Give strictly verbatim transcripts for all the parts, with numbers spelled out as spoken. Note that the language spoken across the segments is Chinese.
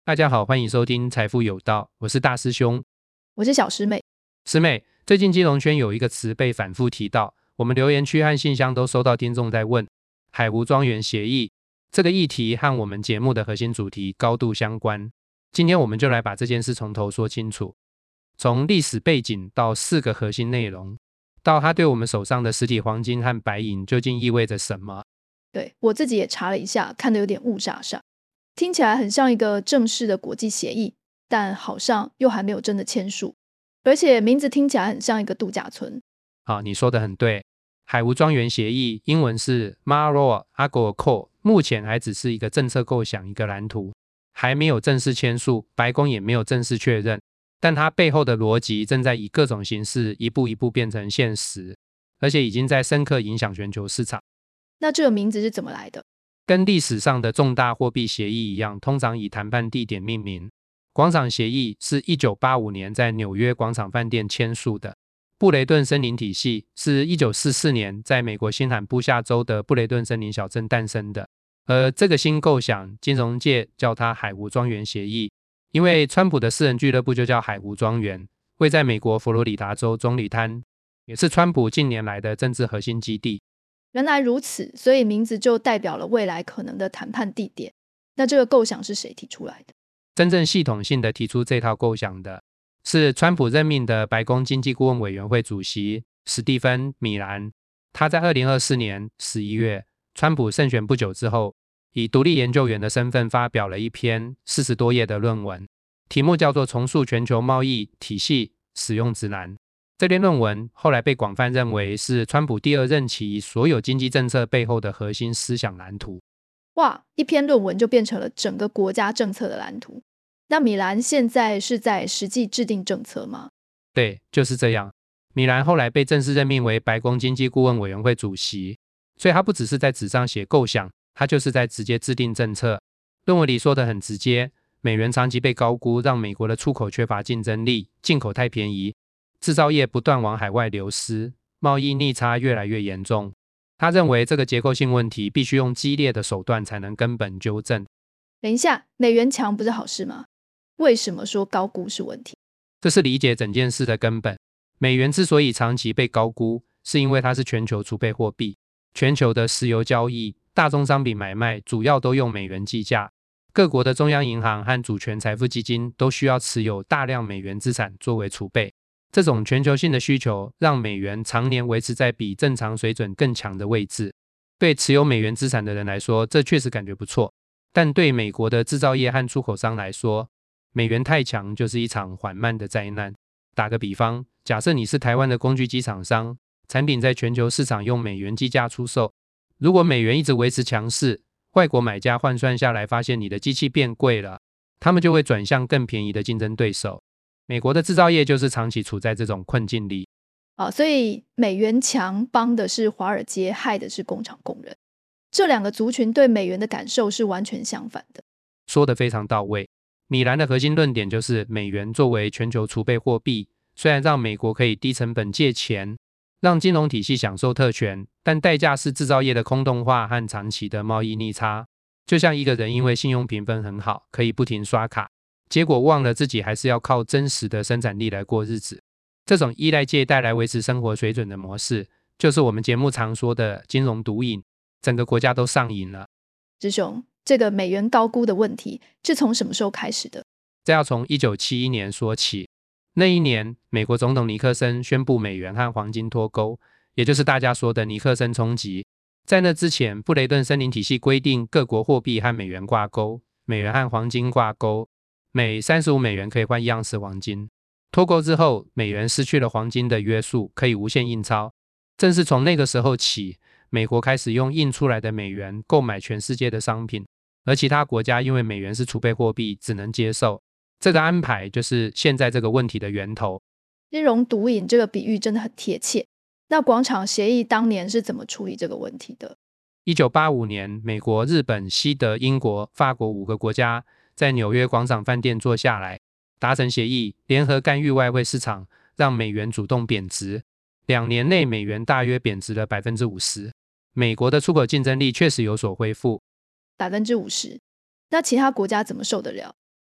大家好，欢迎收听财富有道，我是大师兄， 我是小师妹。 师妹，最近金融圈有一个词被反复提到，我们留言区和信箱都收到听众在问海湖庄园协议，这个议题和我们节目的核心主题高度相关。今天我们就来把这件事从头说清楚，从历史背景到四个核心内容，到它对我们手上的实体黄金和白银究竟意味着什么。 对，我自己也查了一下，看得有点雾煞煞，听起来很像一个正式的国际协议，但好像又还没有真的签署，而且名字听起来很像一个度假村。 好，你说得很对，海湖庄园协议英文是 Mar-a-Lago Accord， 目前还只是一个政策构想，一个蓝图，还没有正式签署，白宫也没有正式确认，但它背后的逻辑正在以各种形式一步一步变成现实，而且已经在深刻影响全球市场。 那这个名字是怎么来的？ 跟历史上的重大货币协议一样，通常以谈判地点命名。广场协议是一九八五年在纽约广场饭店签署的，布雷顿森林体系是一九四四年在美国新罕布夏州的布雷顿森林小镇诞生的。而这个新构想，金融界叫它海湖庄园协议，因为川普的私人俱乐部就叫海湖庄园，位在美国佛罗里达州中里滩，也是川普近年来的政治核心基地。 原来如此，所以名字就代表了未来可能的谈判地点。那这个构想是谁提出来的？ 真正系统性的提出这套构想的是川普任命的白宫经济顾问委员会主席史蒂芬·米兰。他在二零二四年十一月川普胜选不久之后，以独立研究员的身份发表了一篇四十多页的论文，题目叫做《重塑全球贸易体系使用指南》。这篇论文后来被广泛认为是川普第二任期所有经济政策背后的核心思想蓝图。 哇，一篇论文就变成了整个国家政策的蓝图。那米兰现在是在实际制定政策吗？ 对，就是这样。米兰后来被正式任命为白宫经济顾问委员会主席，所以他不只是在纸上写构想，他就是在直接制定政策。论文里说得很直接，美元长期被高估，让美国的出口缺乏竞争力，进口太便宜，制造业不断往海外流失，贸易逆差越来越严重。他认为这个结构性问题必须用激烈的手段才能根本纠正。 等一下，美元强不是好事吗？为什么说高估是问题？ 这是理解整件事的根本。美元之所以长期被高估，是因为它是全球储备货币，全球的石油交易、大宗商品买卖主要都用美元计价，各国的中央银行和主权财富基金都需要持有大量美元资产作为储备。这种全球性的需求让美元常年维持在比正常水准更强的位置。对持有美元资产的人来说，这确实感觉不错，但对美国的制造业和出口商来说，美元太强就是一场缓慢的灾难。打个比方，假设你是台湾的工具机厂商，产品在全球市场用美元计价出售，如果美元一直维持强势，外国买家换算下来发现你的机器变贵了，他们就会转向更便宜的竞争对手。美国的制造业就是长期处在这种困境里。 啊，所以美元强帮的是华尔街，害的是工厂工人。这两个族群对美元的感受是完全相反的。 说得非常到位。米兰的核心论点就是美元作为全球储备货币，虽然让美国可以低成本借钱，让金融体系享受特权，但代价是制造业的空洞化和长期的贸易逆差。就像一个人因为信用评分很好，可以不停刷卡，结果忘了自己还是要靠真实的生产力来过日子。这种依赖借贷来维持生活水准的模式，就是我们节目常说的金融毒瘾，整个国家都上瘾了。 师兄，这个美元高估的问题是从什么时候开始的？ 这要从一九七一年说起。那一年，美国总统尼克森宣布美元和黄金脱钩，也就是大家说的尼克森冲击。在那之前，布雷顿森林体系规定各国货币和美元挂钩，美元和黄金挂钩，每三十五美元可以换一盎司黄金。脱钩之后，美元失去了黄金的约束，可以无限印钞。正是从那个时候起，美国开始用印出来的美元购买全世界的商品，而其他国家因为美元是储备货币，只能接受。这个安排就是现在这个问题的源头。 金融毒瘾这个比喻真的很贴切。那广场协议当年是怎么处理这个问题的？ 一九八五年，美国、日本、西德、英国、法国五个国家在纽约广场饭店坐下来，达成协议，联合干预外汇市场，让美元主动贬值。两年内美元大约贬值了 百分之五十， 美国的出口竞争力确实有所恢复。 百分之五十， 那其他国家怎么受得了？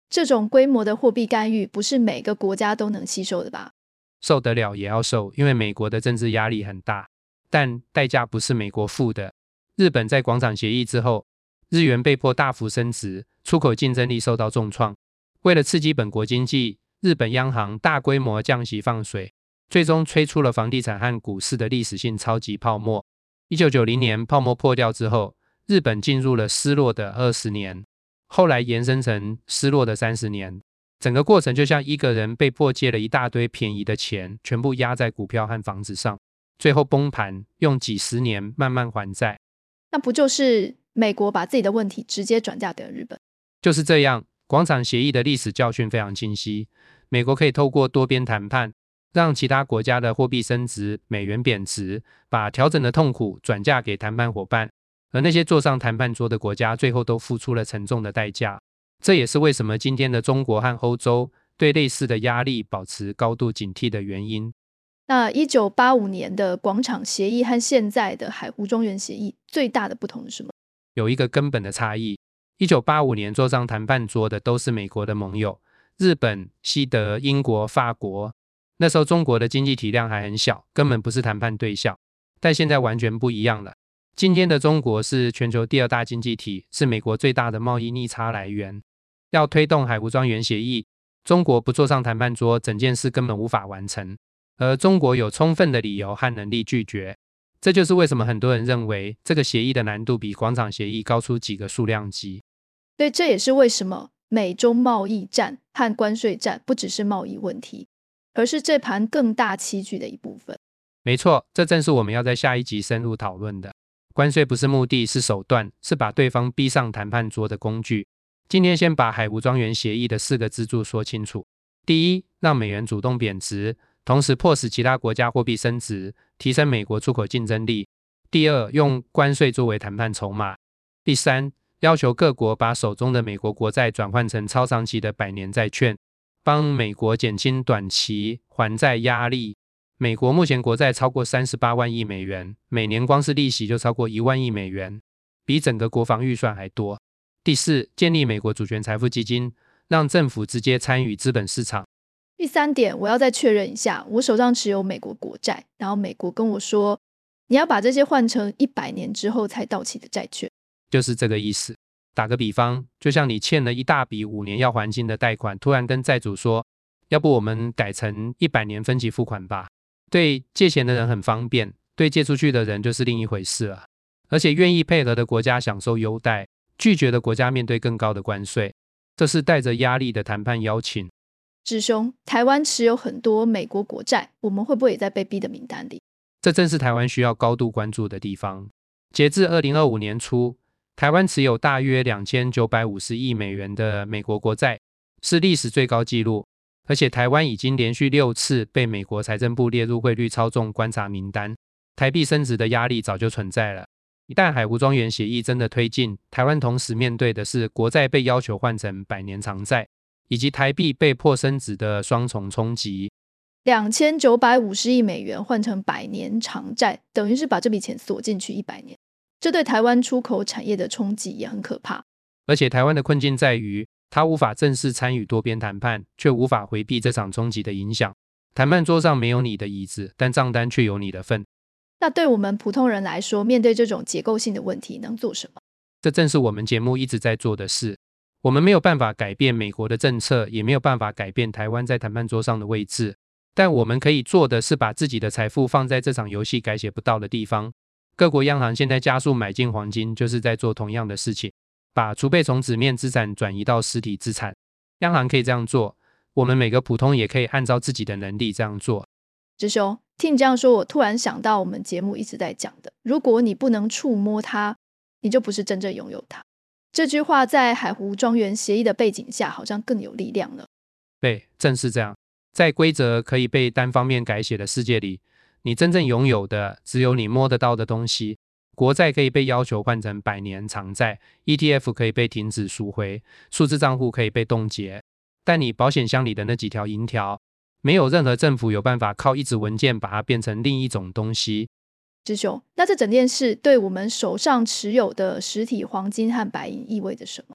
这种规模的货币干预不是每个国家都能吸收的吧？ 受得了也要受，因为美国的政治压力很大，但代价不是美国付的。日本在广场协议之后，日元被迫大幅升值，出口竞争力受到重创。为了刺激本国经济，日本央行大规模降息放水，最终吹出了房地产和股市的历史性超级泡沫。一九九零年泡沫破掉之后，日本进入了失落的二十年，后来延伸成失落的三十年。整个过程就像一个人被迫借了一大堆便宜的钱，全部压在股票和房子上，最后崩盘，用几十年慢慢还债。 那不就是美国把自己的问题直接转嫁给了日本？ 就是这样，广场协议的历史教训非常清晰。美国可以透过多边谈判，让其他国家的货币升值，美元贬值，把调整的痛苦转嫁给谈判伙伴，而那些坐上谈判桌的国家最后都付出了沉重的代价。这也是为什么今天的中国和欧洲对类似的压力保持高度警惕的原因。 那一九八五年的广场协议和现在的海湖庄园协议最大的不同是什么？ 有一个根本的差异。一九八五年坐上谈判桌的都是美国的盟友，日本、西德、英国、法国。那时候中国的经济体量还很小，根本不是谈判对象。但现在完全不一样了。今天的中国是全球第二大经济体，是美国最大的贸易逆差来源。要推动海湖庄园协议，中国不坐上谈判桌，整件事根本无法完成。而中国有充分的理由和能力拒绝。这就是为什么很多人认为这个协议的难度比广场协议高出几个数量级。 对，这也是为什么美中贸易战和关税战不只是贸易问题，而是这盘更大棋局的一部分。 没错，这正是我们要在下一集深入讨论的。关税不是目的，是手段，是把对方逼上谈判桌的工具。今天先把海湖庄园协议的四个支柱说清楚。第一，让美元主动贬值，同时迫使其他国家货币升值，提升美国出口竞争力。第二，用关税作为谈判筹码。第三，要求各国把手中的美国国债转换成超长期的百年债券，帮美国减轻短期还债压力。美国目前国债超过三十八万亿美元，每年光是利息就超过一万亿美元，比整个国防预算还多。第四，建立美国主权财富基金，让政府直接参与资本市场。 第三点，我要再确认一下，我手上持有美国国债，然后美国跟我说，你要把这些换成一百年之后才到期的债券。 就是这个意思。打个比方，就像你欠了一大笔五年要还清的贷款，突然跟债主说，要不我们改成一百年分期付款吧。对借钱的人很方便，对借出去的人就是另一回事了。而且愿意配合的国家享受优待，拒绝的国家面对更高的关税，这是带着压力的谈判邀请。 志兄，台湾持有很多美国国债，我们会不会也在被逼的名单里？ 这正是台湾需要高度关注的地方。截至二零二五年初，台湾持有大约两千九百五十亿美元的美国国债，是历史最高纪录。而且台湾已经连续六次被美国财政部列入汇率操纵观察名单，台币升值的压力早就存在了。一旦海湖庄园协议真的推进，台湾同时面对的是国债被要求换成百年长债，以及台币被迫升值的双重冲击。 两千九百五十亿美元换成百年长债，等于是把这笔钱锁进去一百年，这对台湾出口产业的冲击也很可怕。 而且台湾的困境在于，他无法正式参与多边谈判，却无法回避这场冲击的影响。谈判桌上没有你的椅子，但账单却有你的份。 那对我们普通人来说，面对这种结构性的问题，能做什么？ 这正是我们节目一直在做的事。我们没有办法改变美国的政策，也没有办法改变台湾在谈判桌上的位置，但我们可以做的是把自己的财富放在这场游戏改写不到的地方。各国央行现在加速买进黄金，就是在做同样的事情，把储备从纸面资产转移到实体资产。央行可以这样做，我们每个普通也可以按照自己的能力这样做。 志兄，听你这样说，我突然想到我们节目一直在讲的，如果你不能触摸它，你就不是真正拥有它。这句话在海湖庄园协议的背景下好像更有力量了。 对，正是这样。在规则可以被单方面改写的世界里，你真正拥有的只有你摸得到的东西。国债可以被要求换成百年长债， E T F 可以被停止赎回，数字账户可以被冻结，但你保险箱里的那几条银条，没有任何政府有办法靠一纸文件把它变成另一种东西。 志兄，那这整件事对我们手上持有的实体黄金和白银意味着什么？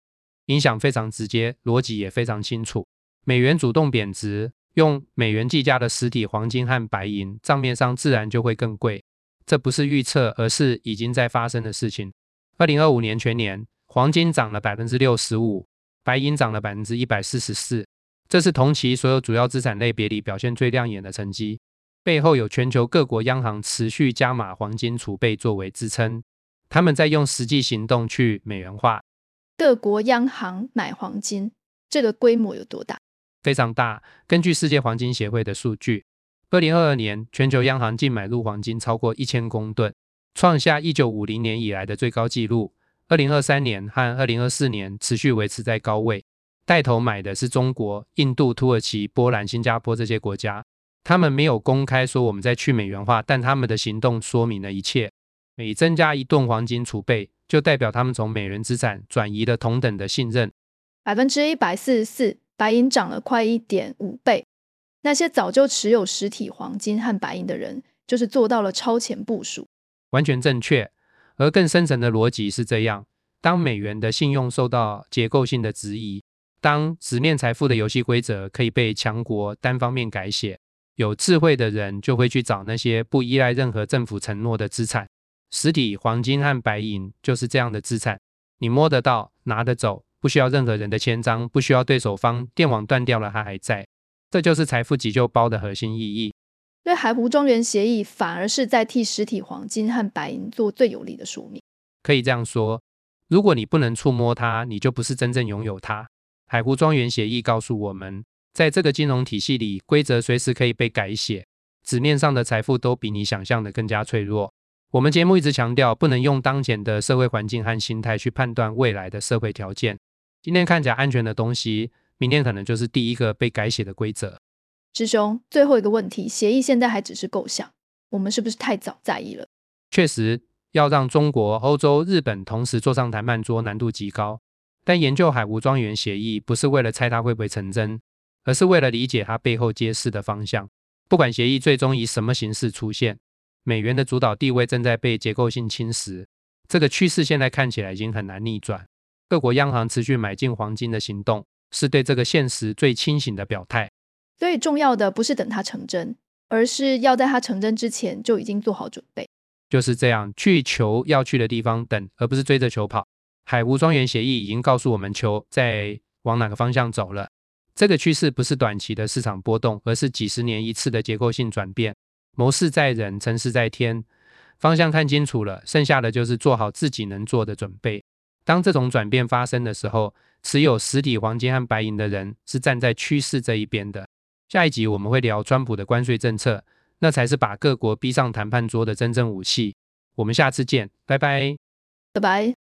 影响非常直接，逻辑也非常清楚。美元主动贬值，用美元计价的实体黄金和白银，账面上自然就会更贵。这不是预测，而是已经在发生的事情。二零二五年全年，黄金涨了 百分之六十五， 白银涨了 百分之一百四十四， 这是同期所有主要资产类别里表现最亮眼的成绩。背后有全球各国央行持续加码黄金储备作为支撑，他们在用实际行动去美元化。 各国央行买黄金，这个规模有多大？ 非常大。根据世界黄金协会的数据，二零二二年全球央行净买入黄金超过一千公吨，创下一九五零年以来的最高纪录。二零二三年和二零二四年持续维持在高位。带头买的是中国、印度、土耳其、波兰、新加坡这些国家。他们没有公开说我们在去美元化，但他们的行动说明了一切。每增加一吨黄金储备，就代表他们从美元资产转移了同等的信任。 百分之一百四十四， 白银涨了快 一点五倍。那些早就持有实体黄金和白银的人，就是做到了超前部署。 完全正确。而更深层的逻辑是这样：当美元的信用受到结构性的质疑，当纸面财富的游戏规则可以被强国单方面改写，有智慧的人就会去找那些不依赖任何政府承诺的资产。实体黄金和白银就是这样的资产，你摸得到，拿得走，不需要任何人的签章，不需要对手方，电网断掉了它还在。这就是财富急救包的核心意义。 对海湖庄园协议反而是在替实体黄金和白银做最有力的说明。 可以这样说，如果你不能触摸它，你就不是真正拥有它。海湖庄园协议告诉我们，在这个金融体系里，规则随时可以被改写，纸面上的财富都比你想象的更加脆弱。我们节目一直强调，不能用当前的社会环境和心态去判断未来的社会条件。今天看起来安全的东西，明天可能就是第一个被改写的规则。 师兄，最后一个问题，协议现在还只是构想，我们是不是太早在意了？ 确实，要让中国、欧洲、日本同时坐上谈判桌难度极高，但研究海湖庄园协议不是为了猜它会不会成真，而是为了理解它背后揭示的方向。不管协议最终以什么形式出现，美元的主导地位正在被结构性侵蚀，这个趋势现在看起来已经很难逆转。各国央行持续买进黄金的行动，是对这个现实最清醒的表态。 所以重要的不是等它成真，而是要在它成真之前就已经做好准备。 就是这样，去球要去的地方等，而不是追着球跑。海湖庄园协议已经告诉我们球在往哪个方向走了。这个趋势不是短期的市场波动，而是几十年一次的结构性转变。谋事在人，成事在天，方向看清楚了，剩下的就是做好自己能做的准备。当这种转变发生的时候，持有实体黄金和白银的人是站在趋势这一边的。下一集我们会聊川普的关税政策，那才是把各国逼上谈判桌的真正武器。我们下次见，拜拜。 拜拜。